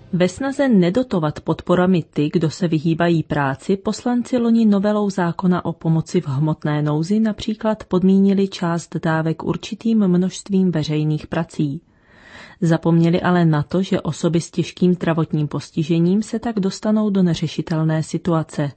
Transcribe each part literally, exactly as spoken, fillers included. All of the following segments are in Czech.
Ve snaze nedotovat podporami ty, kdo se vyhýbají práci, poslanci loni novelou zákona o pomoci v hmotné nouzi například podmínili část dávek určitým množstvím veřejných prací. Zapomněli ale na to, že osoby s těžkým zdravotním postižením se tak dostanou do neřešitelné situace.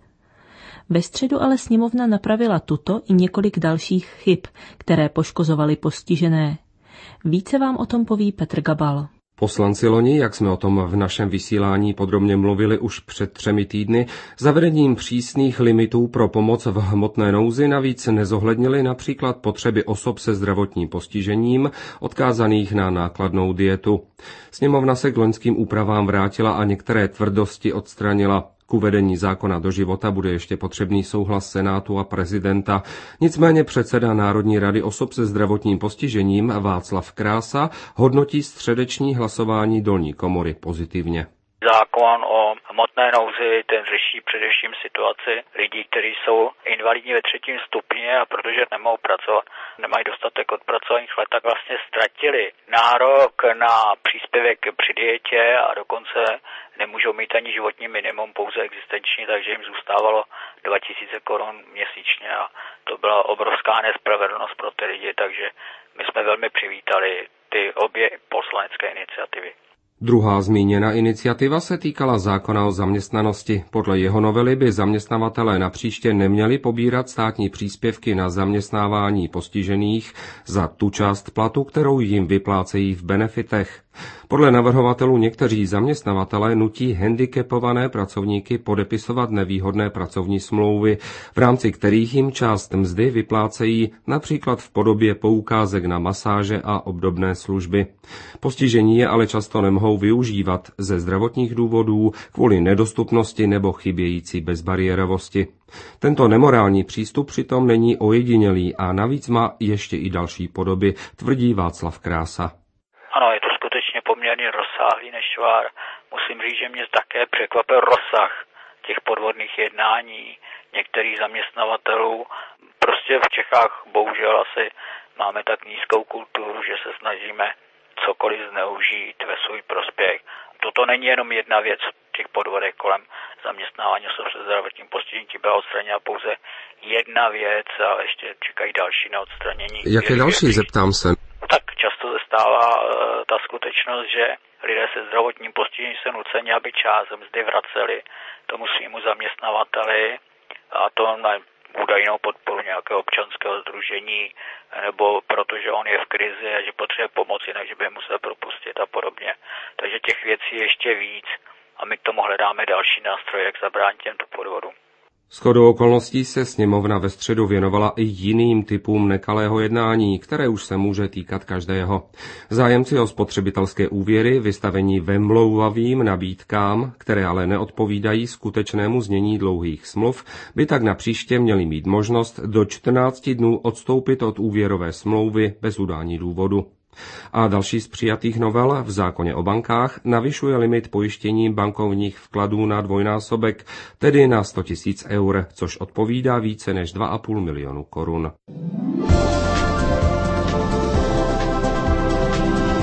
Ve středu ale sněmovna napravila tuto i několik dalších chyb, které poškozovaly postižené. Více vám o tom poví Petr Gabal. Poslanci loni, jak jsme o tom v našem vysílání podrobně mluvili už před třemi týdny, zavedením přísných limitů pro pomoc v hmotné nouzi navíc nezohlednili například potřeby osob se zdravotním postižením, odkázaných na nákladnou dietu. Sněmovna se k loňským úpravám vrátila a některé tvrdosti odstranila. K uvedení zákona do života bude ještě potřebný souhlas Senátu a prezidenta. Nicméně předseda Národní rady osob se zdravotním postižením Václav Krása hodnotí středeční hlasování dolní komory pozitivně. Zákon o hmotné nouzi, ten řeší především situaci lidí, kteří jsou invalidní ve třetím stupni a protože nemohou pracovat, nemají dostatek odpracovaných let, tak vlastně ztratili nárok na příspěvek při dietě a dokonce nemůžou mít ani životní minimum, pouze existenční, takže jim zůstávalo dva tisíce korun měsíčně a to byla obrovská nespravedlnost pro ty lidi, takže my jsme velmi přivítali ty obě poslanecké iniciativy. Druhá zmíněná iniciativa se týkala zákona o zaměstnanosti. Podle jeho novely by zaměstnavatelé napříště neměli pobírat státní příspěvky na zaměstnávání postižených za tu část platu, kterou jim vyplácejí v benefitech. Podle navrhovatelů někteří zaměstnavatelé nutí handicapované pracovníky podepisovat nevýhodné pracovní smlouvy, v rámci kterých jim část mzdy vyplácejí například v podobě poukázek na masáže a obdobné služby. Postižení je ale často nemohou využívat ze zdravotních důvodů kvůli nedostupnosti nebo chybějící bezbariérovosti. Tento nemorální přístup přitom není ojedinělý a navíc má ještě i další podoby, tvrdí Václav Krása. Ano, je to skutečně poměrně rozsáhlý nešvar. Musím říct, že mě také překvapil rozsah těch podvodných jednání některých zaměstnavatelů. Prostě v Čechách bohužel asi máme tak nízkou kulturu, že se snažíme cokoliv zneužít ve svůj prospěch. Toto není jenom jedna věc v těch podvodech kolem zaměstnávání osob se zdravotním postižením, tím byla odstraněna pouze jedna věc a ještě čekají další na odstranění. Jaké další, zeptám se? Tak často se stává uh, ta skutečnost, že lidé se zdravotním postižením se nuceni, aby část mzdy vraceli tomu svýmu zaměstnavateli a to na údajnou podporu nějakého občanského sdružení nebo protože on je v krizi a že potřebuje pomoci, jinak že by je musel propustit a podobně. Takže těch věcí je ještě víc a my k tomu hledáme další nástroje, jak zabránit těmto podvodům. Shodou okolností se sněmovna ve středu věnovala i jiným typům nekalého jednání, které už se může týkat každého. Zájemci o spotřebitelské úvěry vystavení vemlouvavým nabídkám, které ale neodpovídají skutečnému znění dlouhých smluv, by tak napříště měli mít možnost do čtrnácti dnů odstoupit od úvěrové smlouvy bez udání důvodu. A další z přijatých novel v zákoně o bankách navyšuje limit pojištění bankovních vkladů na dvojnásobek, tedy na sto tisíc eur, což odpovídá více než dva a půl milionu korun.